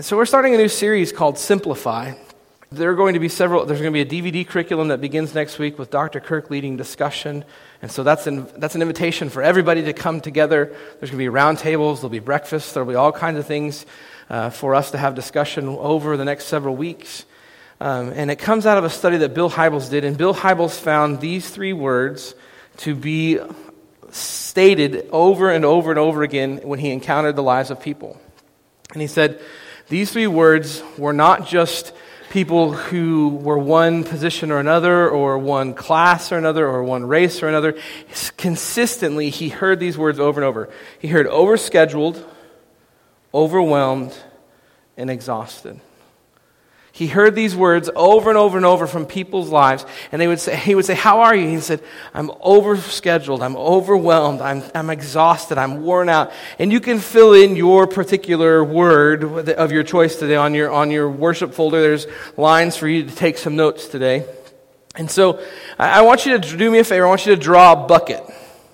So we're starting a new series called Simplify. There's going to be a DVD curriculum that begins next week with Dr. Kirk leading discussion. And so that's an invitation for everybody to come together. There's going to be round tables, there'll be breakfast, there'll be all kinds of things for us to have discussion over the next several weeks. And it comes out of a study that Bill Hybels did. And Bill Hybels found these three words to be stated over and over and over again when he encountered the lives of people. And he said, these three words were not just people who were one position or another, or one class or another, or one race or another. Consistently, he heard these words over and over. He heard overscheduled, overwhelmed, and exhausted. He heard these words over and over and over from people's lives, and he would say, "How are you?" He said, "I'm overscheduled, I'm overwhelmed, I'm exhausted, I'm worn out." And you can fill in your particular word of your choice today on your worship folder. There's lines for you to take some notes today. And so I want you to do me a favor. I want you to draw a bucket.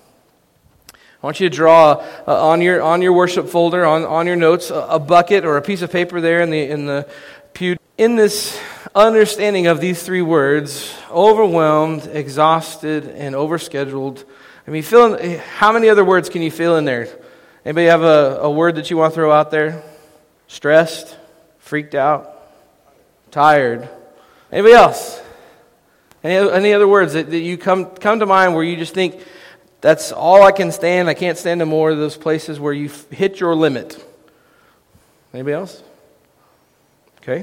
I want you to draw on your worship folder, on your notes, a bucket or a piece of paper there in the pew. In this understanding of these three words, overwhelmed, exhausted, and overscheduled, how many other words can you fill in there? Anybody have a word that you want to throw out there? Stressed, freaked out, tired. Anybody else? Any other words that you come to mind where you just think, that's all I can stand, I can't stand no more of those places where you've hit your limit? Anybody else? Okay.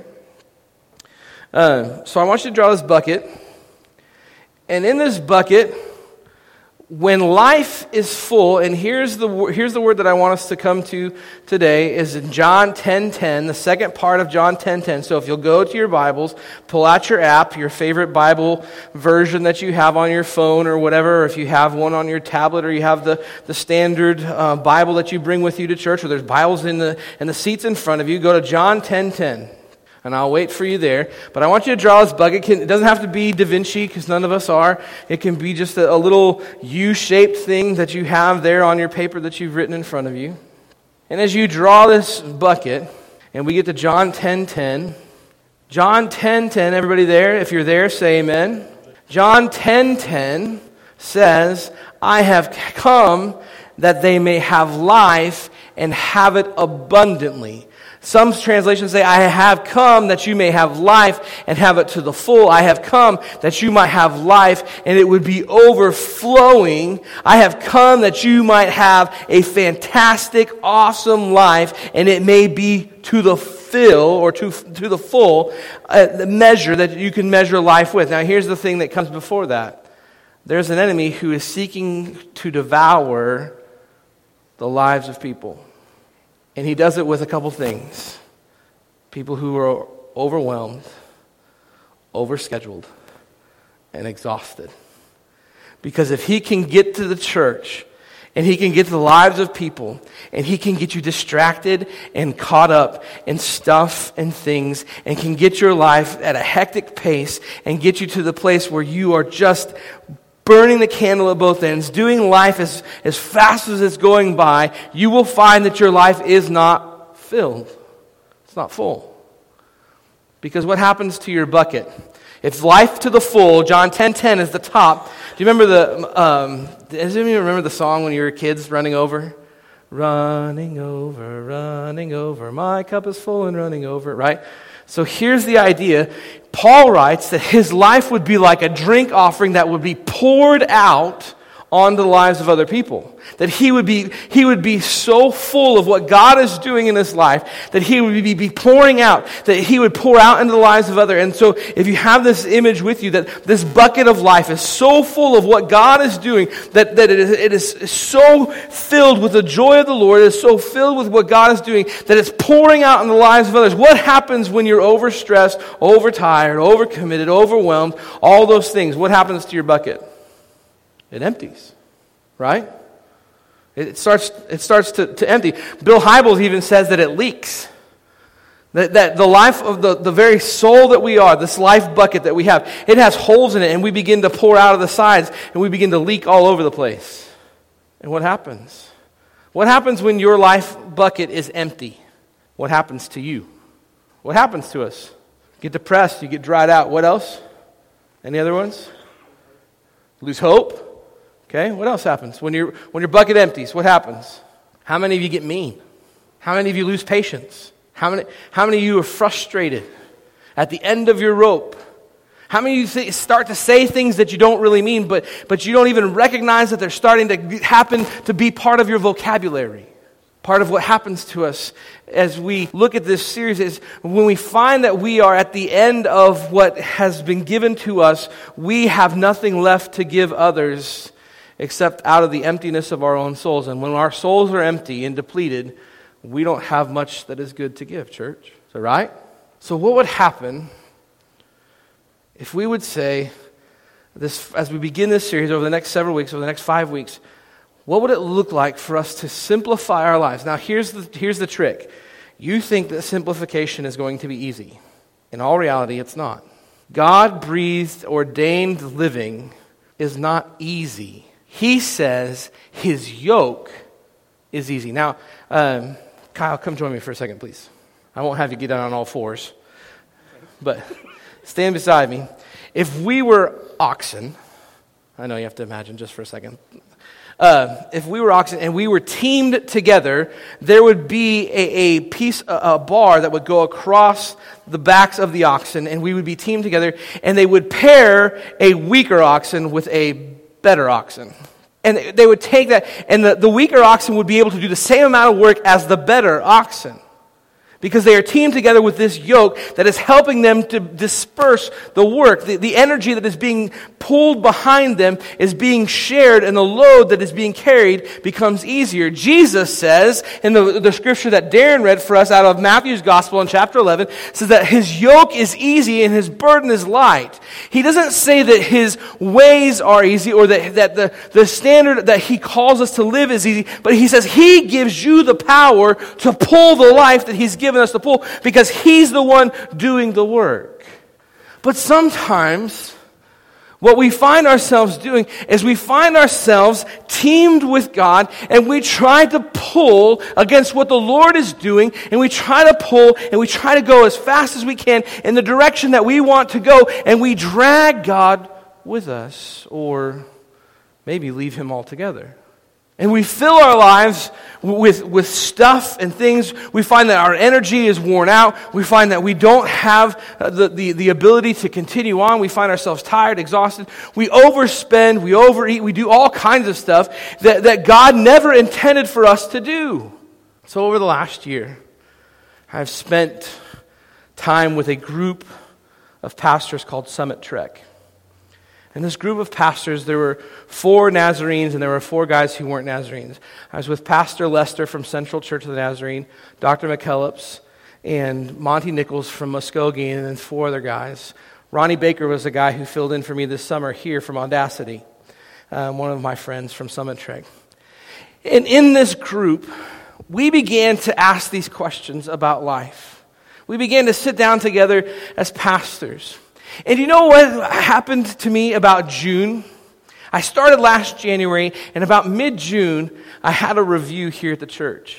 So I want you to draw this bucket. And in this bucket, when life is full, and here's the word that I want us to come to today, is in John 10:10, the second part of John 10:10. So if you'll go to your Bibles, pull out your app, your favorite Bible version that you have on your phone or whatever, or if you have one on your tablet, or you have the standard Bible that you bring with you to church, or there's Bibles in the seats in front of you, go to John 10:10. And I'll wait for you there. But I want you to draw this bucket. It doesn't have to be Da Vinci, because none of us are. It can be just a little U-shaped thing that you have there on your paper that you've written in front of you. And as you draw this bucket, and we get to John 10:10. John 10:10, everybody there? If you're there, say amen. John 10:10 says, "I have come that they may have life and have it abundantly." Some translations say, "I have come that you may have life and have it to the full. I have come that you might have life and it would be overflowing. I have come that you might have a fantastic, awesome life, and it may be to the fill or to the full, the measure that you can measure life with." Now here's the thing that comes before that. There's an enemy who is seeking to devour the lives of people. And he does it with a couple things. People who are overwhelmed, overscheduled, and exhausted. Because if he can get to the church, and he can get to the lives of people, and he can get you distracted and caught up in stuff and things, and can get your life at a hectic pace, and get you to the place where you are just burning the candle at both ends, doing life as fast as it's going by, you will find that your life is not filled. It's not full. Because what happens to your bucket? If life to the full, John 10:10 is the top. Do you remember does anyone remember the song when you were kids, Running Over? Running over, my cup is full and running over, right? So here's the idea. Paul writes that his life would be like a drink offering that would be poured out on the lives of other people. That he would be so full of what God is doing in his life that he would be pouring out, that he would pour out into the lives of others. And so if you have this image with you, that this bucket of life is so full of what God is doing, that it is so filled with the joy of the Lord, it is so filled with what God is doing, that it's pouring out in the lives of others. What happens when you're overstressed, overtired, overcommitted, overwhelmed, all those things? What happens to your bucket? It empties, right? It starts to empty. Bill Hybels even says that it leaks. That the life of the very soul that we are, this life bucket that we have, it has holes in it, and we begin to pour out of the sides, and we begin to leak all over the place. And what happens? What happens when your life bucket is empty? What happens to you? What happens to us? You get depressed, you get dried out. What else? Any other ones? Lose hope. Okay, what else happens? When your bucket empties, what happens? How many of you get mean? How many of you lose patience? How many of you are frustrated at the end of your rope? How many of you start to say things that you don't really mean, but you don't even recognize that they're starting to happen to be part of your vocabulary? Part of what happens to us as we look at this series is when we find that we are at the end of what has been given to us, we have nothing left to give others except out of the emptiness of our own souls. And when our souls are empty and depleted, we don't have much that is good to give, church. Is that right? So what would happen if we would say, this as we begin this series over the next several weeks, over the next 5 weeks, what would it look like for us to simplify our lives? Now, here's the trick. You think that simplification is going to be easy. In all reality, it's not. God-breathed, ordained living is not easy. He says his yoke is easy. Now, Kyle, come join me for a second, please. I won't have you get down on all fours, but stand beside me. If we were oxen, I know you have to imagine just for a second. If we were oxen and we were teamed together, there would be a bar that would go across the backs of the oxen, and we would be teamed together, and they would pair a weaker oxen with a better oxen. And they would take that, and the weaker oxen would be able to do the same amount of work as the better oxen, because they are teamed together with this yoke that is helping them to disperse the work. The energy that is being pulled behind them is being shared, and the load that is being carried becomes easier. Jesus says, in the scripture that Darren read for us out of Matthew's Gospel in chapter 11, says that his yoke is easy and his burden is light. He doesn't say that his ways are easy or that the standard that he calls us to live is easy, but he says he gives you the power to pull the life that he's given us to pull, because he's the one doing the work. But sometimes what we find ourselves doing is we find ourselves teamed with God, and we try to pull against what the Lord is doing, and we try to pull and we try to go as fast as we can in the direction that we want to go, and we drag God with us, or maybe leave him altogether. And we fill our lives with stuff and things. We find that our energy is worn out. We find that we don't have the ability to continue on. We find ourselves tired, exhausted. We overspend, we overeat, we do all kinds of stuff that God never intended for us to do. So over the last year, I've spent time with a group of pastors called Summit Trek. In this group of pastors, there were 4 Nazarenes, and there were 4 guys who weren't Nazarenes. I was with Pastor Lester from Central Church of the Nazarene, Dr. McKellips, and Monty Nichols from Muskogee, and then 4 other guys. Ronnie Baker was the guy who filled in for me this summer here from Audacity, one of my friends from Summit Trek. And in this group, we began to ask these questions about life. We began to sit down together as pastors. And you know what happened to me about June? I started last January, and about mid-June, I had a review here at the church.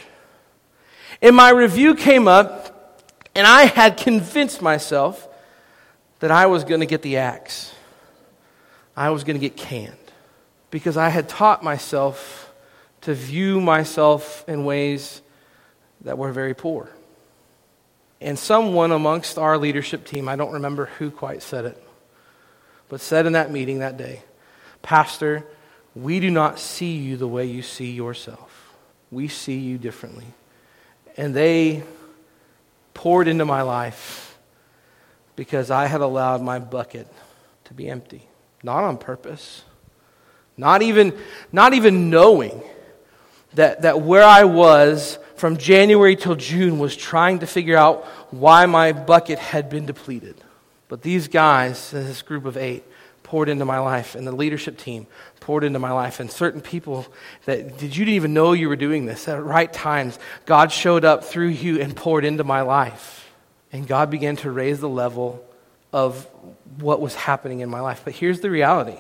And my review came up, and I had convinced myself that I was going to get the axe. I was going to get canned. Because I had taught myself to view myself in ways that were very poor. And someone amongst our leadership team, I don't remember who quite said it, but said in that meeting that day, "Pastor, we do not see you the way you see yourself. We see you differently." And they poured into my life because I had allowed my bucket to be empty. Not on purpose. Not even knowing that where I was from January till June was trying to figure out why my bucket had been depleted. But these guys, this group of 8, poured into my life, and the leadership team poured into my life, and certain people that you didn't even know you were doing this. At right times, God showed up through you and poured into my life. And God began to raise the level of what was happening in my life. But here's the reality.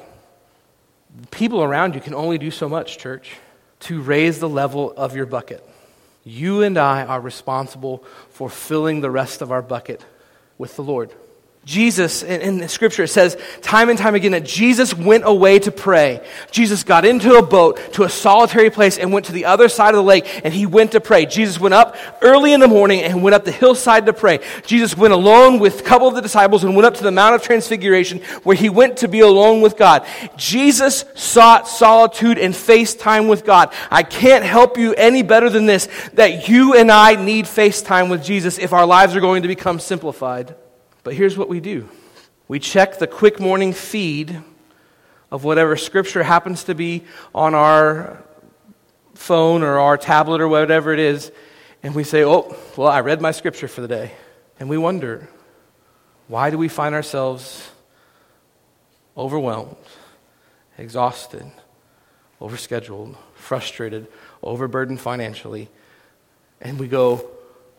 People around you can only do so much, church, to raise the level of your bucket. You and I are responsible for filling the rest of our bucket with the Lord. Jesus, in the scripture, it says time and time again that Jesus went away to pray. Jesus got into a boat to a solitary place and went to the other side of the lake, and he went to pray. Jesus went up early in the morning and went up the hillside to pray. Jesus went alone with a couple of the disciples and went up to the Mount of Transfiguration, where he went to be alone with God. Jesus sought solitude and face time with God. I can't help you any better than this, that you and I need face time with Jesus if our lives are going to become simplified. But here's what we do. We check the quick morning feed of whatever scripture happens to be on our phone or our tablet or whatever it is, and we say, oh, well, I read my scripture for the day. And we wonder, why do we find ourselves overwhelmed, exhausted, overscheduled, frustrated, overburdened financially? And we go,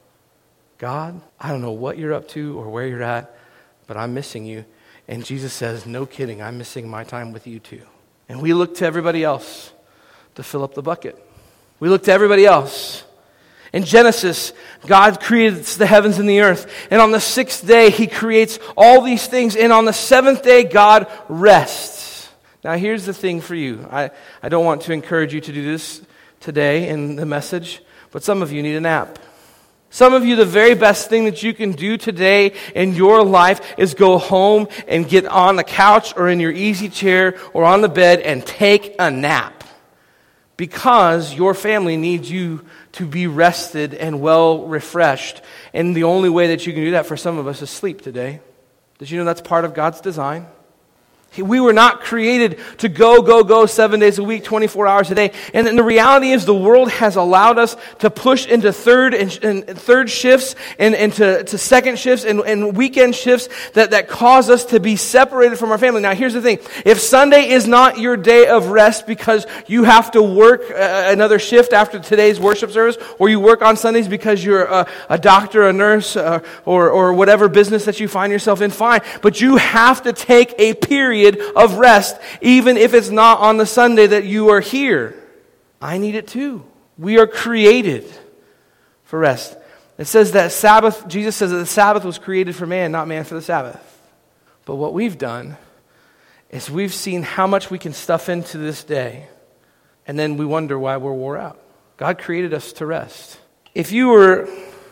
God, I don't know what you're up to or where you're at, but I'm missing you. And Jesus says, no kidding, I'm missing my time with you too. And we look to everybody else to fill up the bucket. We look to everybody else. In Genesis, God created the heavens and the earth. And on the sixth day, he creates all these things. And on the seventh day, God rests. Now here's the thing for you. I don't want to encourage you to do this today in the message, but some of you need a nap. Some of you, the very best thing that you can do today in your life is go home and get on the couch or in your easy chair or on the bed and take a nap. Because your family needs you to be rested and well refreshed. And the only way that you can do that for some of us is sleep today. Did you know that's part of God's design? We were not created to go 7 days a week, 24 hours a day. And then the reality is the world has allowed us to push into third shifts and to second shifts and weekend shifts that cause us to be separated from our family. Now here's the thing. If Sunday is not your day of rest because you have to work another shift after today's worship service, or you work on Sundays because you're a doctor, a nurse, or whatever business that you find yourself in, fine. But you have to take a period of rest, even if it's not on the Sunday that you are here. I need it too. We are created for rest. It says that Jesus says that the Sabbath was created for man, not man for the Sabbath. But what we've done is we've seen how much we can stuff into this day, and then we wonder why we're wore out. God created us to rest. If you were...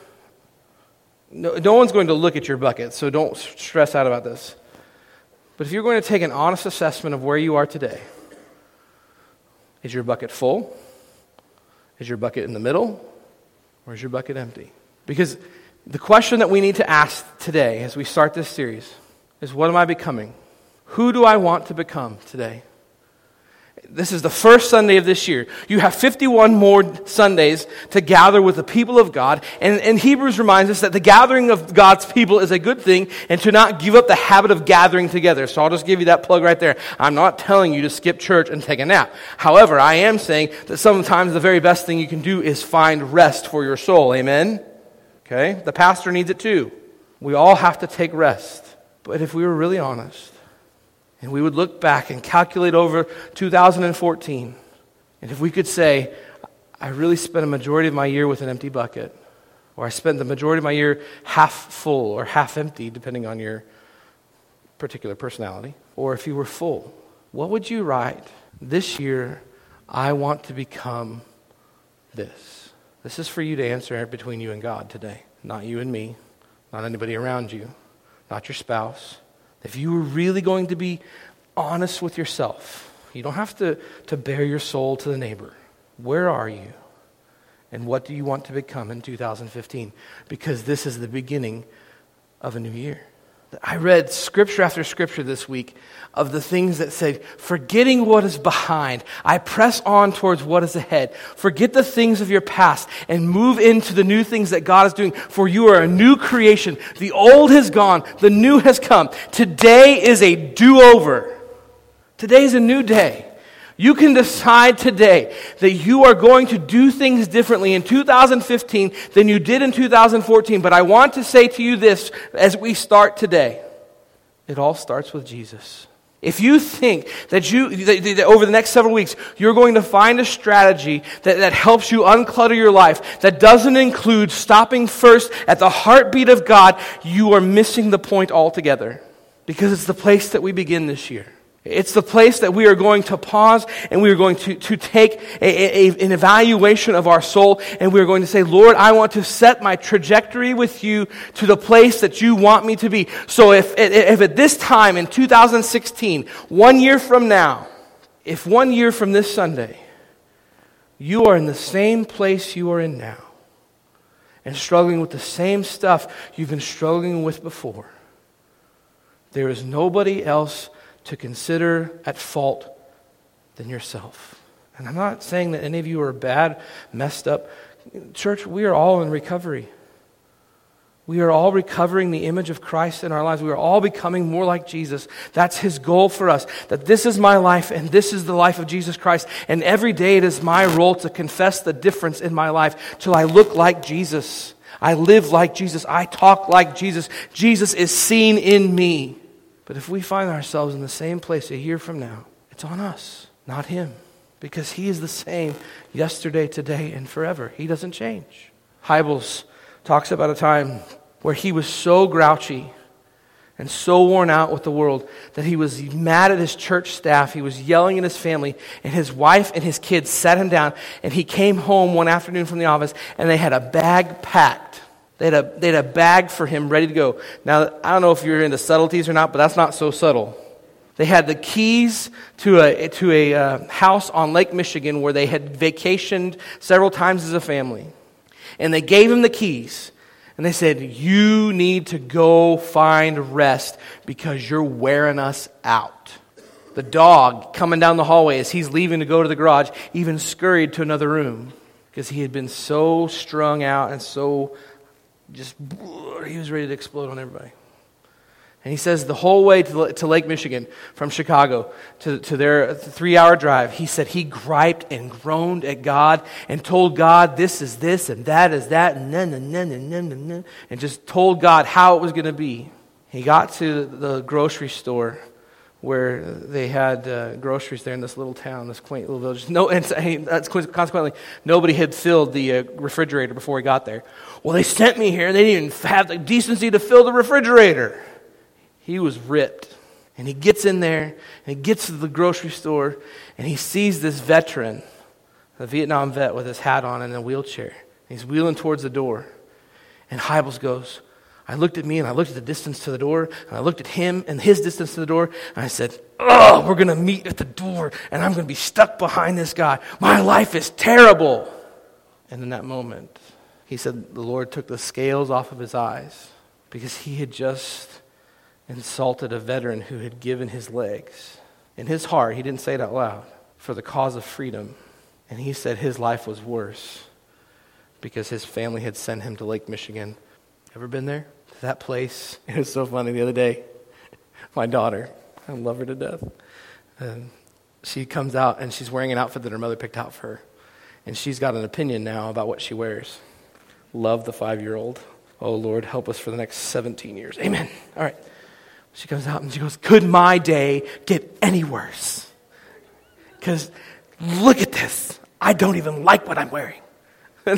No one's going to look at your bucket, so don't stress out about this. But if you're going to take an honest assessment of where you are today, is your bucket full? Is your bucket in the middle? Or is your bucket empty? Because the question that we need to ask today as we start this series is, what am I becoming? Who do I want to become today? This is the first Sunday of this year. You have 51 more Sundays to gather with the people of God. And Hebrews reminds us that the gathering of God's people is a good thing and to not give up the habit of gathering together. So I'll just give you that plug right there. I'm not telling you to skip church and take a nap. However, I am saying that sometimes the very best thing you can do is find rest for your soul. Amen? Okay? The pastor needs it too. We all have to take rest. But if we were really honest, and we would look back and calculate over 2014. And if we could say, I really spent a majority of my year with an empty bucket. Or I spent the majority of my year half full or half empty, depending on your particular personality. Or if you were full, what would you write? This year, I want to become this. This is for you to answer between you and God today. Not you and me. Not anybody around you. Not your spouse. If you were really going to be honest with yourself, you don't have to bare your soul to the neighbor. Where are you? And what do you want to become in 2015? Because this is the beginning of a new year. I read scripture after scripture this week of the things that said, forgetting what is behind, I press on towards what is ahead. Forget the things of your past and move into the new things that God is doing. For you are a new creation. The old has gone. The new has come. Today is a do-over. Today is a new day. You can decide today that you are going to do things differently in 2015 than you did in 2014. But I want to say to you this as we start today. It all starts with Jesus. If you think that over the next several weeks, you're going to find a strategy that helps you unclutter your life, that doesn't include stopping first at the heartbeat of God, you are missing the point altogether. Because it's the place that we begin this year. It's the place that we are going to pause and we are going to take an evaluation of our soul, and we are going to say, Lord, I want to set my trajectory with you to the place that you want me to be. So if at this time in 2016, 1 year from now, if 1 year from this Sunday, you are in the same place you are in now and struggling with the same stuff you've been struggling with before, there is nobody else to consider at fault than yourself. And I'm not saying that any of you are bad, messed up. Church, we are all in recovery. We are all recovering the image of Christ in our lives. We are all becoming more like Jesus. That's His goal for us, that this is my life and this is the life of Jesus Christ. And every day it is my role to confess the difference in my life till I look like Jesus. I live like Jesus. I talk like Jesus. Jesus is seen in me. But if we find ourselves in the same place a year from now, it's on us, not Him. Because He is the same yesterday, today, and forever. He doesn't change. Hybels talks about a time where he was so grouchy and so worn out with the world that he was mad at his church staff. He was yelling at his family, and his wife and his kids sat him down, and he came home one afternoon from the office, and they had a bag packed. They had a bag for him ready to go. Now, I don't know if you're into subtleties or not, but that's not so subtle. They had the keys to a house on Lake Michigan where they had vacationed several times as a family. And they gave him the keys. And they said, you need to go find rest because you're wearing us out. The dog coming down the hallway as he's leaving to go to the garage even scurried to another room because he had been so strung out and so he was ready to explode on everybody. And he says the whole way to Lake Michigan from Chicago to their 3-hour drive, he said he griped and groaned at God and told God this is this and that is that and just told God how it was going to be. He got to the grocery store where they had groceries there in this little town, this quaint little village. Consequently, nobody had filled the refrigerator before he got there. Well, they sent me here, and they didn't even have the decency to fill the refrigerator. He was ripped. And he gets in there, and he gets to the grocery store, and he sees this veteran, a Vietnam vet with his hat on and a wheelchair. He's wheeling towards the door. And Hybels goes, I looked at me and I looked at the distance to the door and I looked at him and his distance to the door and I said, we're going to meet at the door and I'm going to be stuck behind this guy. My life is terrible. And in that moment, he said the Lord took the scales off of his eyes because he had just insulted a veteran who had given his legs. In his heart, he didn't say it out loud, for the cause of freedom. And he said his life was worse because his family had sent him to Lake Michigan. Ever been there? To that place? It was so funny the other day. My daughter, I love her to death. And she comes out and she's wearing an outfit that her mother picked out for her. And she's got an opinion now about what she wears. Love the 5-year-old. Oh, Lord, help us for the next 17 years. Amen. All right. She comes out and she goes, could my day get any worse? Because look at this. I don't even like what I'm wearing. And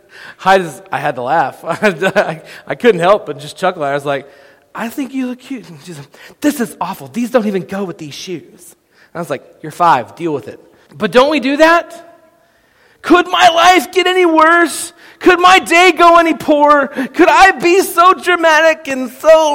I had to laugh. I couldn't help but just chuckle. I was like, I think you look cute. And she's like, this is awful. These don't even go with these shoes. And I was like, you're 5. Deal with it. But don't we do that? Could my life get any worse? Could my day go any poorer? Could I be so dramatic and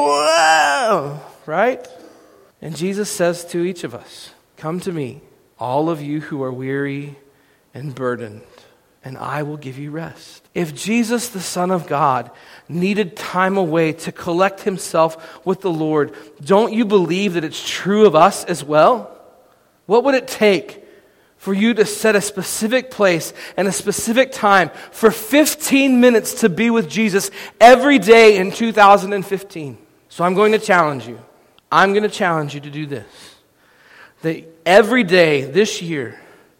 so, right? And Jesus says to each of us, come to me, all of you who are weary and burdened, and I will give you rest. If Jesus, the Son of God, needed time away to collect himself with the Lord, don't you believe that it's true of us as well? What would it take for you to set a specific place and a specific time for 15 minutes to be with Jesus every day in 2015? So I'm going to challenge you. I'm going to challenge you to do this. That every day this year,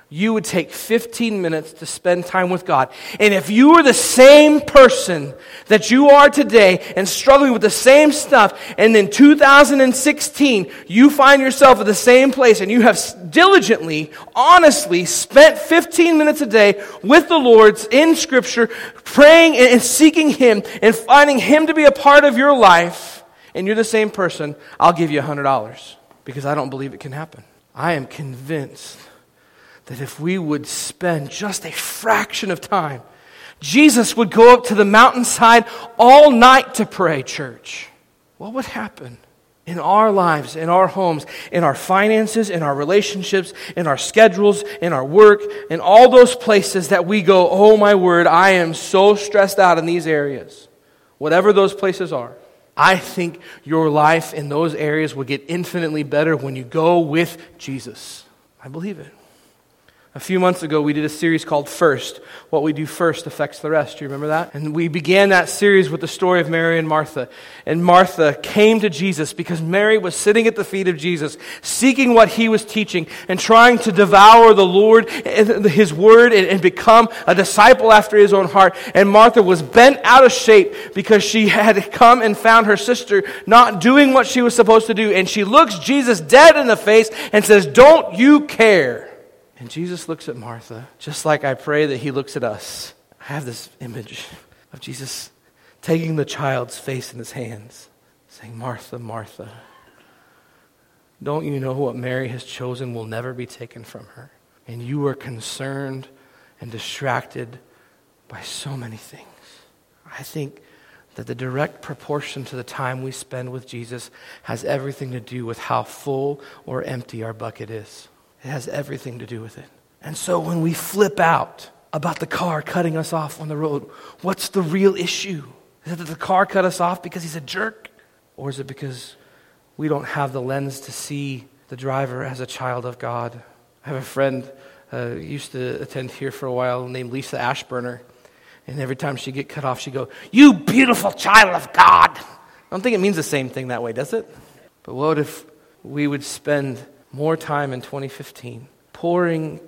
you would take 15 minutes to spend time with God. And if you were the same person that you are today and struggling with the same stuff, and in 2016 you find yourself at the same place and you have diligently, honestly spent 15 minutes a day with the Lord in Scripture, praying and seeking Him and finding Him to be a part of your life, and you're the same person, I'll give you $100 because I don't believe it can happen. I am convinced that if we would spend just a fraction of time, Jesus would go up to the mountainside all night to pray, church. What would happen in our lives, in our homes, in our finances, in our relationships, in our schedules, in our work, in all those places that we go, oh my word, I am so stressed out in these areas. Whatever those places are. I think your life in those areas will get infinitely better when you go with Jesus. I believe it. A few months ago, we did a series called First. What we do first affects the rest. Do you remember that? And we began that series with the story of Mary and Martha. And Martha came to Jesus because Mary was sitting at the feet of Jesus, seeking what He was teaching and trying to devour the Lord, His Word, and become a disciple after His own heart. And Martha was bent out of shape because she had come and found her sister not doing what she was supposed to do. And she looks Jesus dead in the face and says, "Don't you care?" And Jesus looks at Martha, just like I pray that He looks at us. I have this image of Jesus taking the child's face in His hands, saying, "Martha, Martha, don't you know what Mary has chosen will never be taken from her? And you are concerned and distracted by so many things." I think that the direct proportion to the time we spend with Jesus has everything to do with how full or empty our bucket is. It has everything to do with it. And so when we flip out about the car cutting us off on the road, what's the real issue? Is it that the car cut us off because he's a jerk? Or is it because we don't have the lens to see the driver as a child of God? I have a friend used to attend here for a while named Lisa Ashburner. And every time she'd get cut off, she'd go, "You beautiful child of God." I don't think it means the same thing that way, does it? But what if we would spend more time in 2015 pouring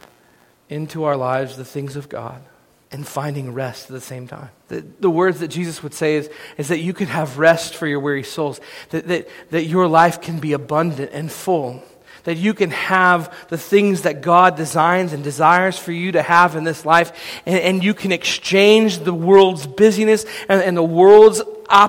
into our lives the things of God and finding rest at the same time? The words that Jesus would say is that you can have rest for your weary souls, that your life can be abundant and full, that you can have the things that God designs and desires for you to have in this life, and you can exchange the world's busyness and the world's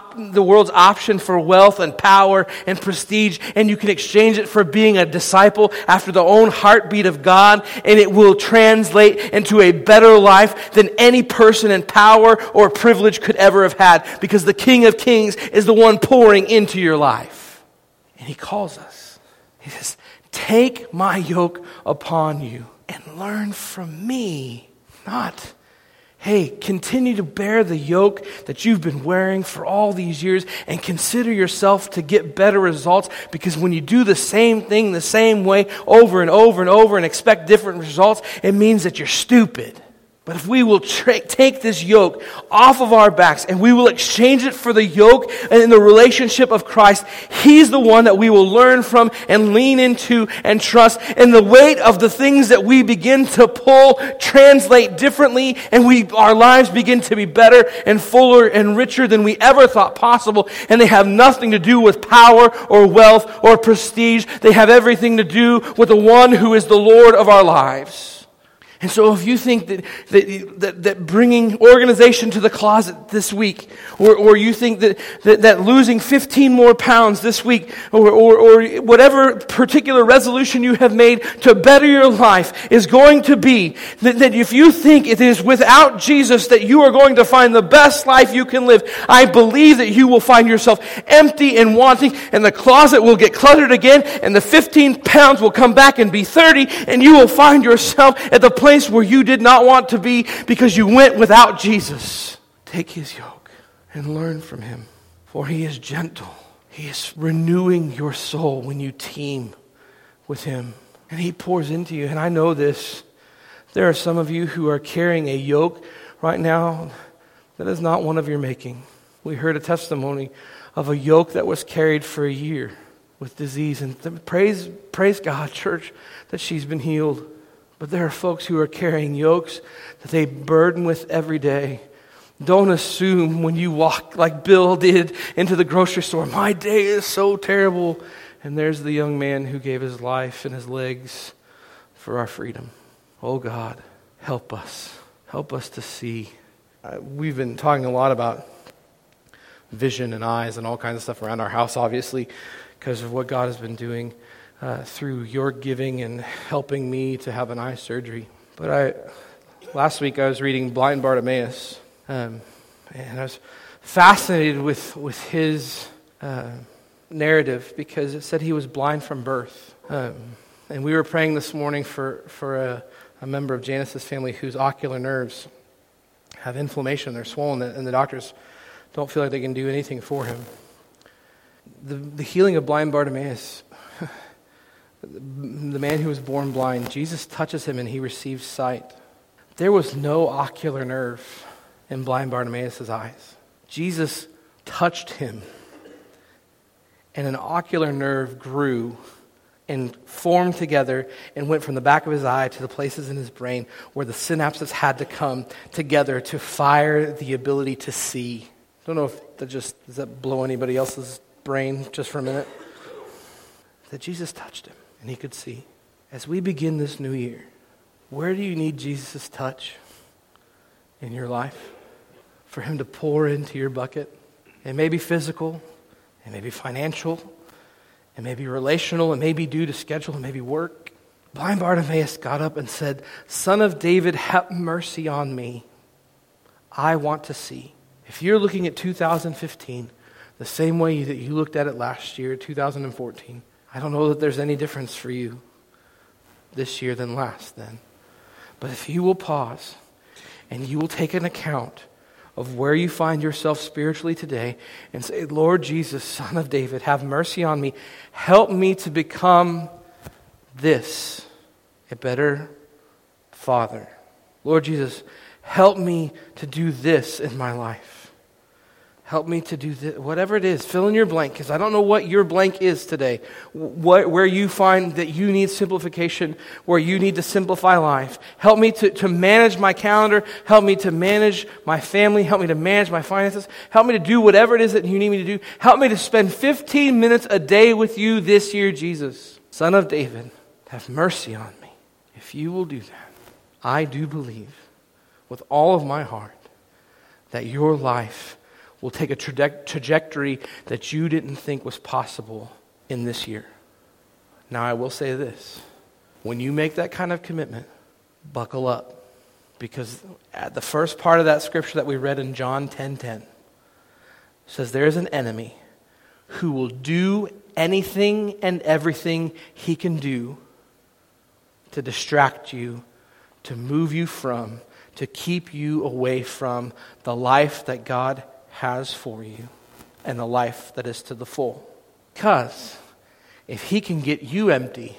option for wealth and power and prestige, and you can exchange it for being a disciple after the own heartbeat of God, and it will translate into a better life than any person in power or privilege could ever have had, because the King of Kings is the one pouring into your life. And He calls us. He says, "Take my yoke upon you and learn from me." Not, hey, continue to bear the yoke that you've been wearing for all these years and consider yourself to get better results, because when you do the same thing the same way over and over and over and expect different results, it means that you're stupid. But if we will take this yoke off of our backs and we will exchange it for the yoke and the relationship of Christ, He's the one that we will learn from and lean into and trust. And the weight of the things that we begin to pull translate differently, and our lives begin to be better and fuller and richer than we ever thought possible. And they have nothing to do with power or wealth or prestige. They have everything to do with the one who is the Lord of our lives. And so if you think that bringing organization to the closet this week, or you think that losing 15 more pounds this week, or whatever particular resolution you have made to better your life is going to be, that if you think it is without Jesus that you are going to find the best life you can live, I believe that you will find yourself empty and wanting, and the closet will get cluttered again, and the 15 pounds will come back and be 30, and you will find yourself at the place where you did not want to be because you went without Jesus. Take His yoke and learn from Him, for He is gentle. He is renewing your soul when you team with Him, and He pours into you. And I know this. There are some of you who are carrying a yoke right now that is not one of your making. We heard a testimony of a yoke that was carried for a year with disease, and praise God, church, that she's been healed. But there are folks who are carrying yokes that they burden with every day. Don't assume when you walk like Bill did into the grocery store, my day is so terrible. And there's the young man who gave his life and his legs for our freedom. Oh God, help us. Help us to see. We've been talking a lot about vision and eyes and all kinds of stuff around our house, obviously, because of what God has been doing through your giving and helping me to have an eye surgery. But last week I was reading Blind Bartimaeus, and I was fascinated with his narrative because it said he was blind from birth. And we were praying this morning for a member of Janice's family whose ocular nerves have inflammation. They're swollen, and the doctors don't feel like they can do anything for him. The healing of blind Bartimaeus, the man who was born blind, Jesus touches him and he receives sight. There was no ocular nerve in blind Bartimaeus' eyes. Jesus touched him, and an ocular nerve grew and formed together and went from the back of his eye to the places in his brain where the synapses had to come together to fire the ability to see. I don't know if does that blow anybody else's brain just for a minute? That Jesus touched him and he could see. As we begin this new year, where do you need Jesus' touch in your life? For him to pour into your bucket? It may be physical, it may be financial, it may be relational, it may be due to schedule, it may be work. Blind Bartimaeus got up and said, "Son of David, have mercy on me. I want to see." If you're looking at 2015 the same way that you looked at it last year, 2014, I don't know that there's any difference for you this year than last then. But if you will pause and you will take an account of where you find yourself spiritually today and say, "Lord Jesus, Son of David, have mercy on me. Help me to become this, a better father. Lord Jesus, help me to do this in my life. Help me to do this," whatever it is, fill in your blank, because I don't know what your blank is today. Where you find that you need simplification, where you need to simplify life. Help me to manage my calendar. Help me to manage my family. Help me to manage my finances. Help me to do whatever it is that you need me to do. Help me to spend 15 minutes a day with you this year, Jesus. Son of David, have mercy on me. If you will do that, I do believe with all of my heart that your life will take a trajectory that you didn't think was possible in this year. Now, I will say this. When you make that kind of commitment, buckle up. Because at the first part of that scripture that we read in John 10:10 says there is an enemy who will do anything and everything he can do to distract you, to move you from, to keep you away from the life that God has for you and the life that is to the full. Because if he can get you empty,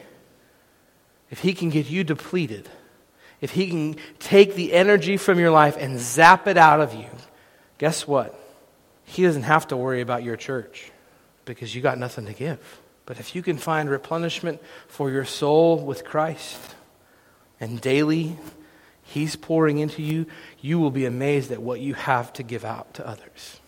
if he can get you depleted, if he can take the energy from your life and zap it out of you, guess what? He doesn't have to worry about your church because you got nothing to give. But if you can find replenishment for your soul with Christ and daily he's pouring into you, you will be amazed at what you have to give out to others.